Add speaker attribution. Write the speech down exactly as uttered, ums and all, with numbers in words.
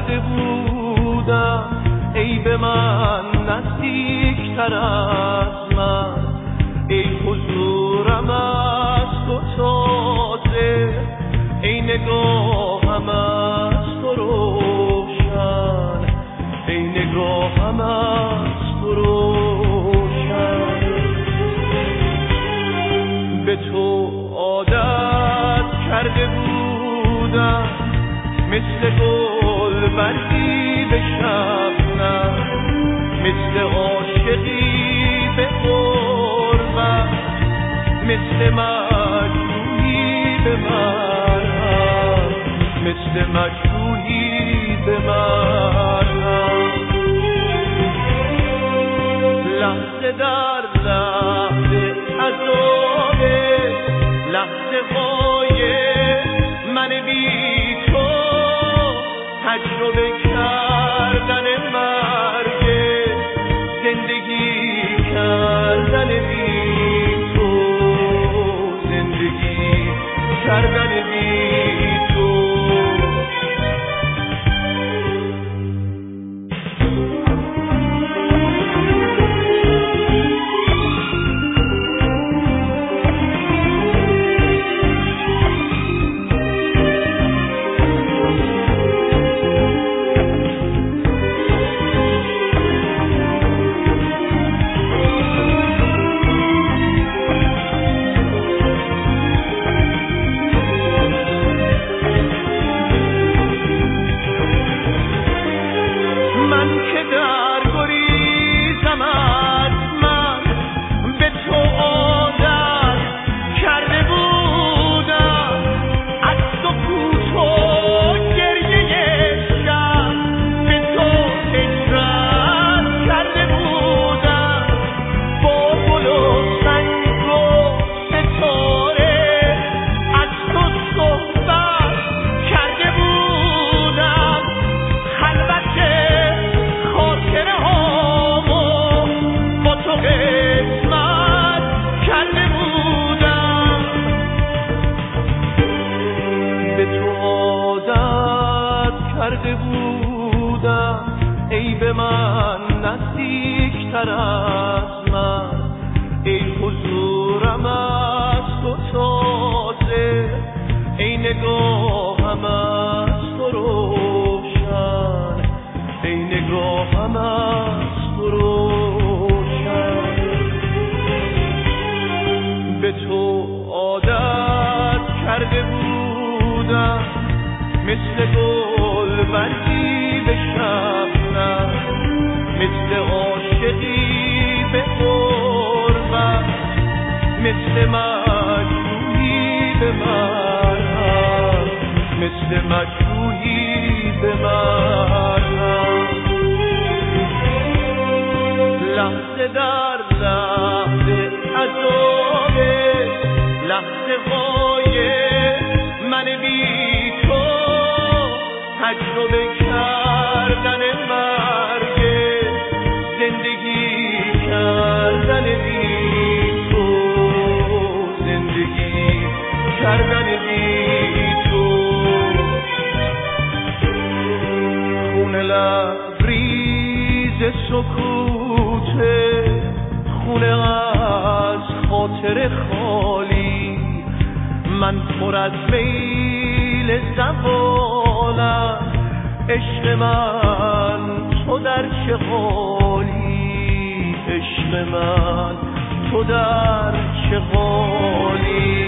Speaker 1: کرده بودم ای به من نزدیکتر از من، ای حضورم از تو تازه، ای نگاهم از تو روشن، ای نگاهم از تو روشن. به تو عادت کرده بودم مثل گل برگی به شبنم، مثل عاشقی به قربت، مثل مجروحی به مرهم، مثل مجروحی به مرهم. لحظه در لحظه عذابه، لحظه های من بی تو، تجربه کردن مرگ، زندگی کردن بی تو، زندگی کردن بی تو. کرده بودم ای به من نزدیکتر از من، ای حضورم از تو تازه، ای نگاهم از تو روشن، ای نگاهم از تو روشن. به تو عادت کرده بودم مثل گل برگی به شبنم، مثل عاشقی به قربت، مثل مجروحی به مرهم، مثل مجروحی به مرهم. لحظه در لحظه عذابه، لحظه های من بی تو، تجربه کردن مرگ، زندگی کردن بی تو، زندگی کردن بی تو. خون لبریز سکوته، خونه از خاطر خالی، من پر از میل زوالم، عشق من تو در چه حالی، عشق من تو در چه حالی.